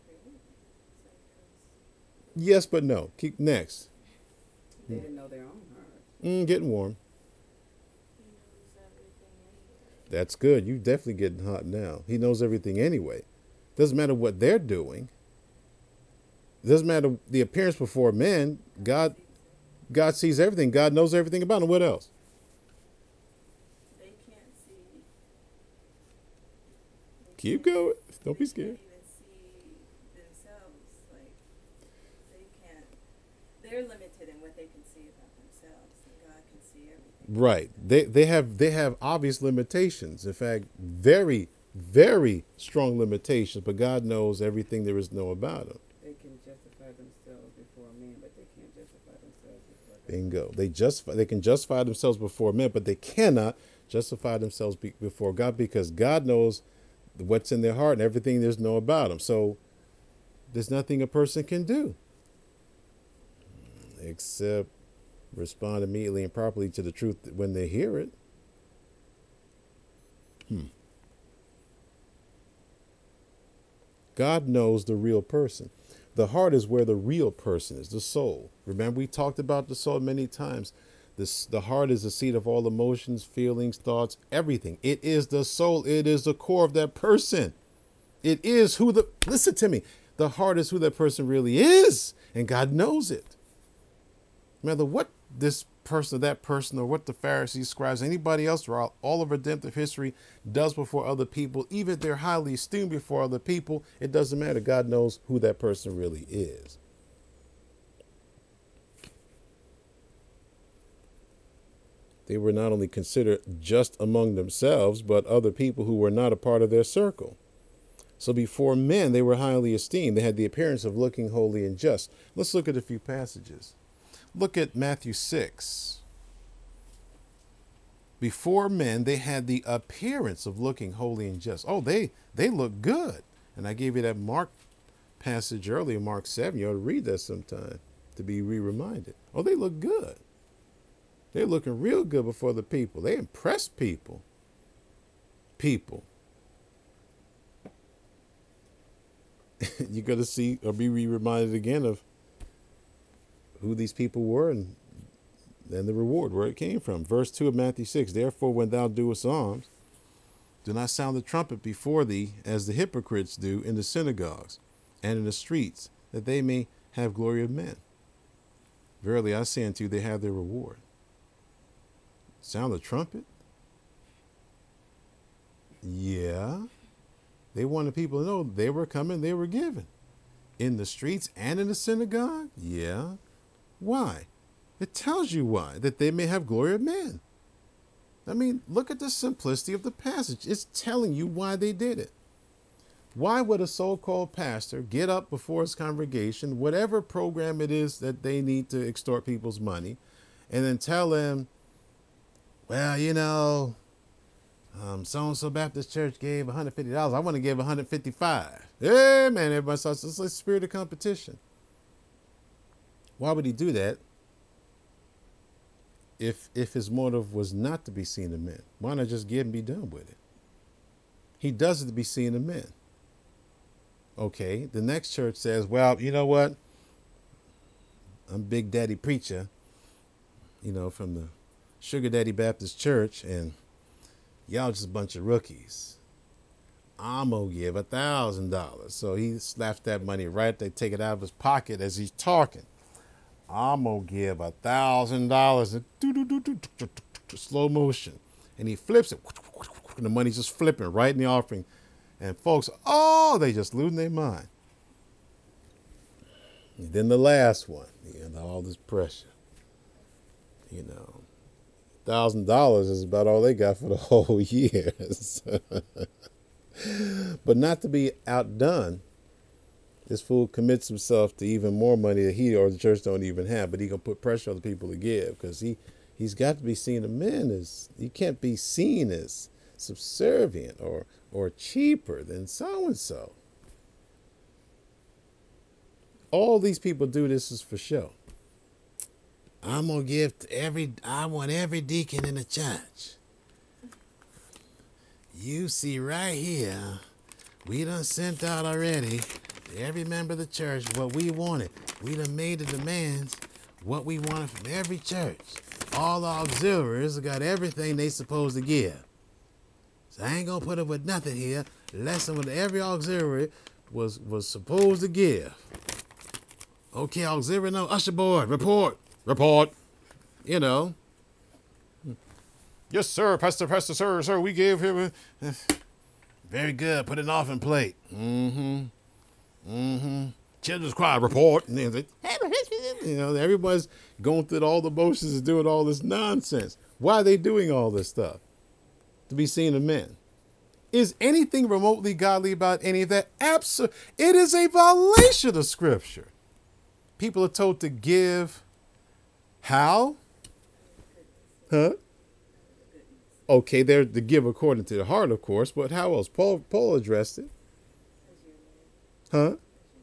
Yes, but no. Keep next. They didn't know their own heart. Mm, getting warm. That's good. You definitely getting hot now. He knows everything anyway. Doesn't matter what they're doing. Doesn't matter the appearance before men. God, God sees everything. God knows everything about them. What else? They can't see. They Keep can't- going. Don't be they scared. can't even see themselves. Like they can't. They're limited in what they can see about themselves, and God can see everything. Right. They they have they have obvious limitations. In fact, very, very strong limitations, but God knows everything there is to know about them. They can justify themselves before men, but they can't justify themselves before God. Bingo. They justify they can justify themselves before men, but they cannot justify themselves be, before God, because God knows what's in their heart and everything there's to know about them. So there's nothing a person can do except respond immediately and properly to the truth when they hear it. Hmm. God knows the real person. The heart is where the real person is, the soul. Remember, we talked about the soul many times. This, the heart is the seat of all emotions, feelings, thoughts, everything. It is the soul. It is the core of that person. It is who the, listen to me, the heart is who that person really is, and God knows it. No matter what this person or that person or what the Pharisees, scribes, anybody else throughout all of redemptive history does before other people, even if they're highly esteemed before other people, it doesn't matter. God knows who that person really is. They were not only considered just among themselves, but other people who were not a part of their circle. So before men, they were highly esteemed. They had the appearance of looking holy and just. Let's look at a few passages. Look at Matthew six. Before men, they had the appearance of looking holy and just. Oh, they they look good. And I gave you that Mark passage earlier, Mark seven. You ought to read that sometime to be re-reminded. Oh, they look good. They're looking real good before the people. They impress people. People. You're going to see or be re-reminded again of who these people were and then the reward, where it came from. Verse two of Matthew six, therefore when thou doest alms, do not sound the trumpet before thee, as the hypocrites do in the synagogues and in the streets, that they may have glory of men. Verily I say unto you, they have their reward. Sound the trumpet? Yeah. They wanted people to know they were coming, they were given. In the streets and in the synagogue? Yeah. Why? It tells you why, that they may have glory of men. I mean, look at the simplicity of the passage. It's telling you why they did it. Why would a so-called pastor get up before his congregation, whatever program it is that they need to extort people's money, and then tell them, well, you know, um, so-and-so Baptist Church gave one hundred fifty dollars. I want to give one hundred fifty-five dollars. Hey, man, everybody starts, it's like spirit of competition. Why would he do that? If if his motive was not to be seen of men, why not just give and be done with it? He does it to be seen of men. Okay, the next church says, well, you know what? I'm Big Daddy Preacher, you know, from the Sugar Daddy Baptist Church, and y'all just a bunch of rookies. I'm going to give a thousand dollars. So he slaps that money right, they take it out of his pocket as he's talking. I'm going to give a thousand dollars in slow motion. And he flips it. And the money's just flipping right in the offering. And folks, oh, they just losing their mind. And then the last one, you know, all this pressure. You know, a thousand dollars is about all they got for the whole year. But not to be outdone, this fool commits himself to even more money that he or the church don't even have, but he gonna put pressure on the people to give, because he he's got to be seen of men as, he can't be seen as subservient or or cheaper than so and so. All these people do this is for show. I'm gonna give to every, I want every deacon in the church. You see right here, we done sent out already to every member of the church what we wanted. We done made the demands, what we wanted from every church. All the auxiliaries got everything they supposed to give. So I ain't gonna put up with nothing here less than what every auxiliary was was supposed to give. Okay, auxiliary, no, usher board, report, report. You know. Yes, sir, pastor, pastor, sir, sir, we gave him a... Very good, put an offering plate. Mm-hmm. Mm-hmm. Children's choir, report. And then, you know, everybody's going through all the motions and doing all this nonsense. Why are they doing all this stuff? To be seen of men. Is anything remotely godly about any of that? Absolutely. It is a violation of Scripture. People are told to give how? Huh? Okay, they're to give according to the heart, of course, but how else? Paul Paul addressed it. Huh?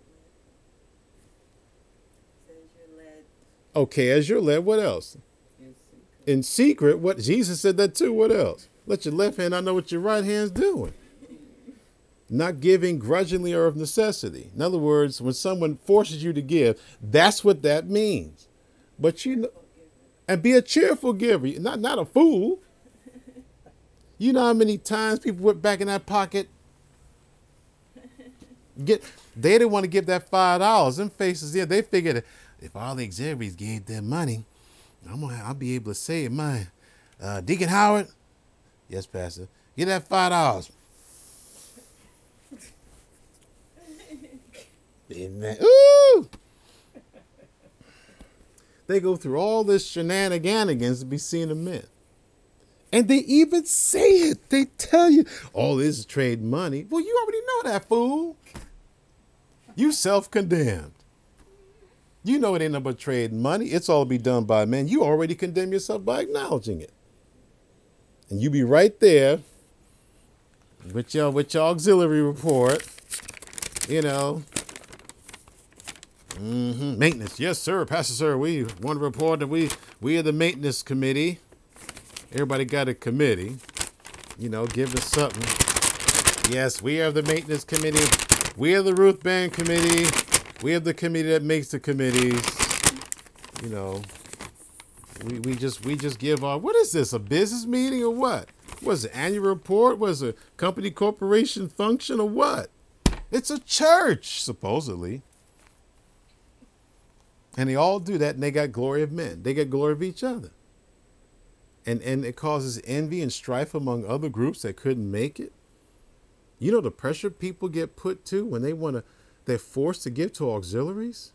Okay, as you're led. What else? In secret. In secret. What? Jesus said that too. What else? Let your left hand, I know what your right hand's doing. Not giving grudgingly or of necessity. In other words, when someone forces you to give, that's what that means. But you know, and be a cheerful giver, not not a fool. You know how many times people went back in that pocket? Get they didn't want to give that five dollars. Them faces there, they figured if all the auxiliaries gave their money, I'm gonna I'll be able to save mine. Uh, Deacon Howard, yes, Pastor, get that five dollars. Amen. Ooh! They go through all this shenanigans to be seen of men. And they even say it. They tell you, oh, this is trade money. Well, you already know that, fool. You self-condemned. You know it ain't nothing but trading money. It's all be done by men. You already condemn yourself by acknowledging it. And you be right there with your with your auxiliary report, you know. Mm-hmm. Maintenance. Yes, sir. Pastor, sir, we want to report that we we are the maintenance committee. Everybody got a committee. You know, give us something. Yes, we are the maintenance committee. We are the Ruth Band committee. We are the committee that makes the committees. You know, we, we just we just give our, what is this, a business meeting or what? Was it annual report? Was it a company corporation function or what? It's a church, supposedly. And they all do that, and they got glory of men. They get glory of each other. And and it causes envy and strife among other groups that couldn't make it. You know the pressure people get put to when they want to, they're forced to give to auxiliaries?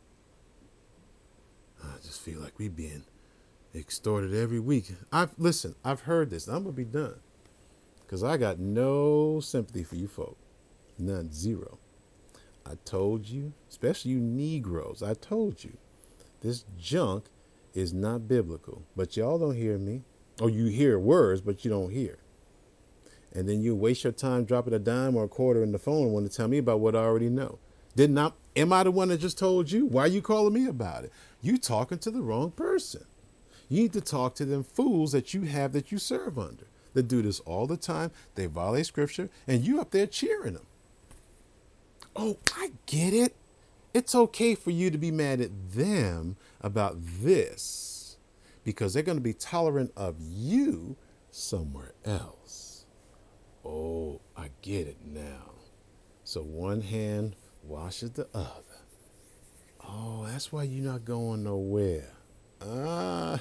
I just feel like we being extorted every week. I've listen, I've heard this. I'm gonna be done. Because I got no sympathy for you folk. None, zero. I told you, especially you Negroes, I told you, this junk is not biblical. But y'all don't hear me. Or you hear words, but you don't hear. And then you waste your time dropping a dime or a quarter in the phone and want to tell me about what I already know. Did not, am I the one that just told you? Why are you calling me about it? You talking to the wrong person. You need to talk to them fools that you have that you serve under. They do this all the time. They violate scripture, and you up there cheering them. Oh, I get it. It's okay for you to be mad at them about this because they're going to be tolerant of you somewhere else. Oh, I get it now. So one hand washes the other. Oh, that's why you're not going nowhere. Ah,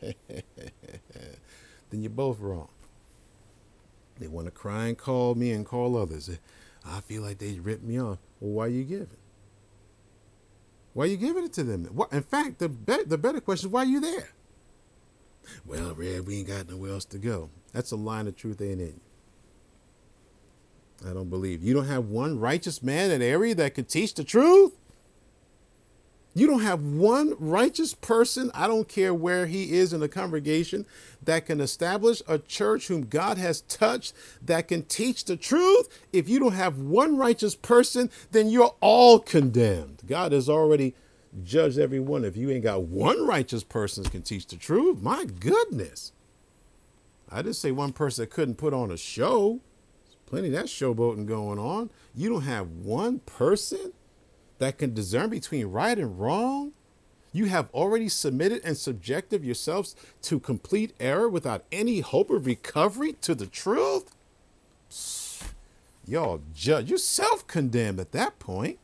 then you're both wrong. They want to cry and call me and call others. I feel like they ripped me off. Well, why are you giving? Why are you giving it to them? In fact, the be- the better question is, why are you there? Well, Red, we ain't got nowhere else to go. That's a line of truth ain't in you. I don't believe. You don't have one righteous man in that area that could teach the truth? You don't have one righteous person, I don't care where he is in the congregation, that can establish a church whom God has touched, that can teach the truth. If you don't have one righteous person, then you're all condemned. God has already judged everyone. If you ain't got one righteous person that can teach the truth, my goodness. I didn't say one person that couldn't put on a show. There's plenty of that showboating going on. You don't have one person that can discern between right and wrong. You have already submitted and subjected yourselves to complete error without any hope of recovery to the truth. Y'all judge. You're self-condemned at that point.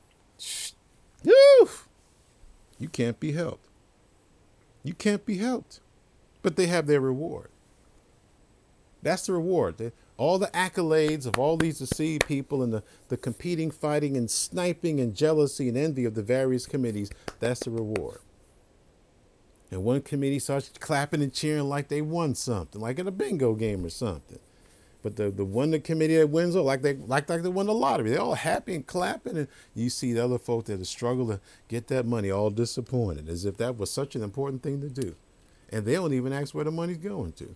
You can't be helped. You can't be helped. But they have their reward. That's the reward. They, all the accolades of all these deceived people and the, the competing, fighting, and sniping and jealousy and envy of the various committees, that's the reward. And one committee starts clapping and cheering like they won something, like in a bingo game or something. But the, the one the committee that wins, oh, like they like like they won the lottery. They're all happy and clapping, and you see the other folk that struggle to get that money all disappointed, as if that was such an important thing to do. And they don't even ask where the money's going to.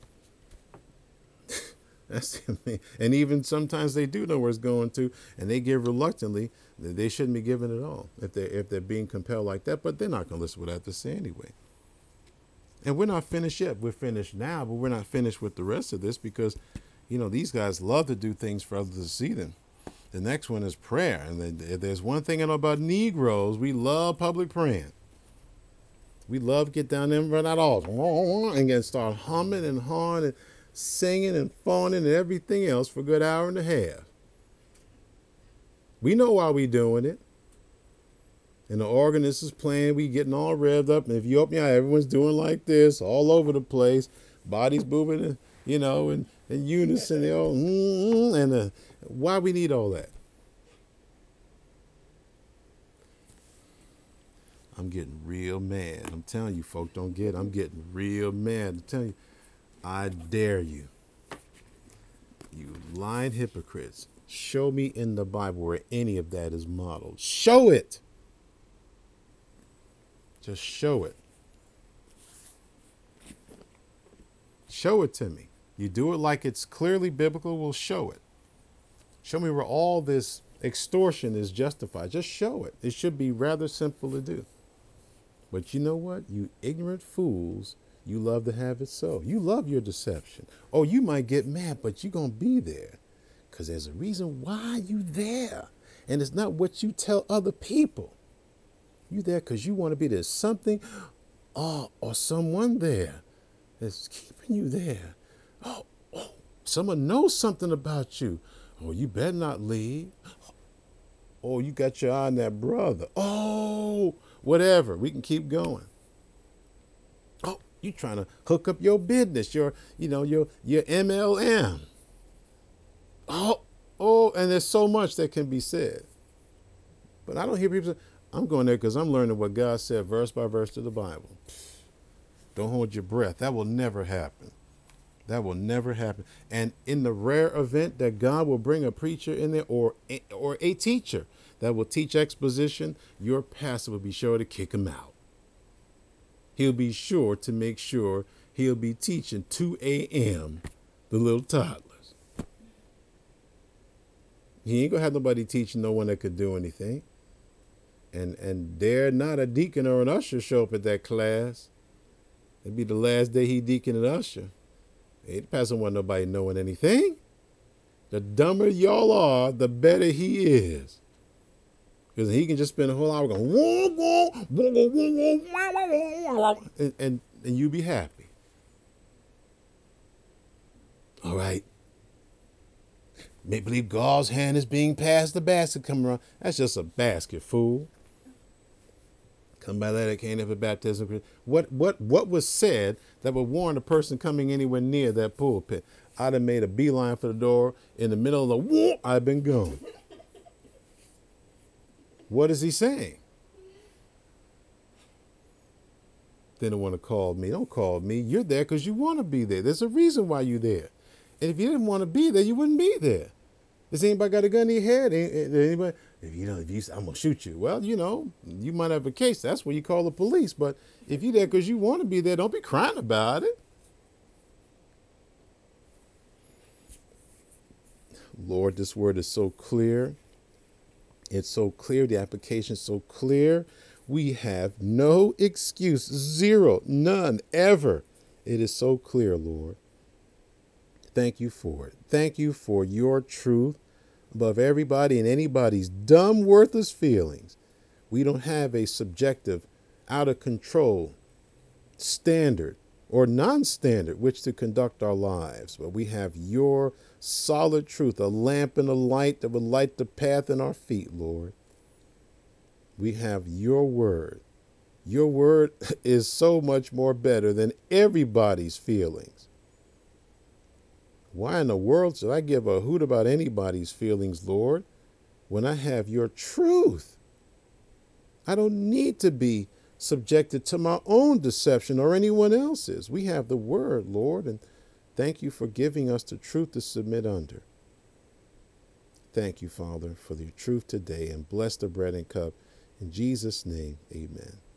That's the thing. And even sometimes they do know where it's going to, and they give reluctantly. They shouldn't be given at all if they're, if they're being compelled like that, but they're not going to listen to what I have to say anyway. And we're not finished yet. We're finished now, but we're not finished with the rest of this because, you know, these guys love to do things for others to see them. The next one is prayer. And then if there's one thing I know about Negroes, we love public praying. We love to get down there and run out all and get start humming and hawing and singing and fawning and everything else for a good hour and a half. We know why we doing it. And the organist is playing, we getting all revved up. And if you open your eye, everyone's doing like this all over the place. Bodies moving, and, you know, in, in unison. They all, mm, and uh, why we need all that? I'm getting real mad. I'm telling you, folk don't get it. I'm getting real mad. I'm telling you, I dare you. You lying hypocrites. Show me in the Bible where any of that is modeled. Show it. Just show it. Show it to me. You do it like it's clearly biblical, we'll show it. Show me where all this extortion is justified. Just show it. It should be rather simple to do. But you know what? You ignorant fools, you love to have it so. You love your deception. Oh, you might get mad, but you're going to be there because there's a reason why you there. And it's not what you tell other people. You there because you want to be there. Something oh, or someone there that's keeping you there. Oh, oh, someone knows something about you. Oh, you better not leave. Oh, you got your eye on that brother. Oh, whatever. We can keep going. Oh, you trying to hook up your business, your, you know, your your M L M. Oh, oh, and there's so much that can be said. But I don't hear people say, I'm going there because I'm learning what God said verse by verse to the Bible. Don't hold your breath. That will never happen. That will never happen. And in the rare event that God will bring a preacher in there or a, or a teacher that will teach exposition, your pastor will be sure to kick him out. He'll be sure to make sure he'll be teaching two a.m. the little toddlers. He ain't going to have nobody teaching no one that could do anything. And and dare not a deacon or an usher show up at that class. It'd be the last day he deacon and usher. The pastor don't want nobody knowing anything. The dumber y'all are, the better he is. Because he can just spend a whole hour going, whoa, whoa, whoa, whoa, whoa, whoa, whoa, and, and, and you be happy. All right. Make believe God's hand is being passed, the basket come around. That's just a basket, fool. Come by that, I can't have a baptism. What what what was said that would warn a person coming anywhere near that pulpit? I'd have made a beeline for the door. In the middle of the whoop, I've been gone. What is he saying? They don't want to call me. Don't call me. You're there because you want to be there. There's a reason why you're there. And if you didn't want to be there, you wouldn't be there. Has anybody got a gun in your head? Anybody? If you know, if you, I'm gonna shoot you. Well, you know, you might have a case. That's where you call the police. But if you're there because you want to be there, don't be crying about it. Lord, this word is so clear. It's so clear. The application is so clear. We have no excuse. Zero. None. Ever. It is so clear, Lord. Thank you for it. Thank you for your truth above everybody and anybody's dumb, worthless feelings. We don't have a subjective, out of control standard or non-standard which to conduct our lives, but we have your solid truth, a lamp and a light that will light the path in our feet, Lord. We have your word. Your word is so much more better than everybody's feelings. Why in the world should I give a hoot about anybody's feelings, Lord, when I have your truth? I don't need to be subjected to my own deception or anyone else's. We have the word, Lord, and thank you for giving us the truth to submit under. Thank you, Father, for the truth today, and bless the bread and cup. In Jesus' name, amen.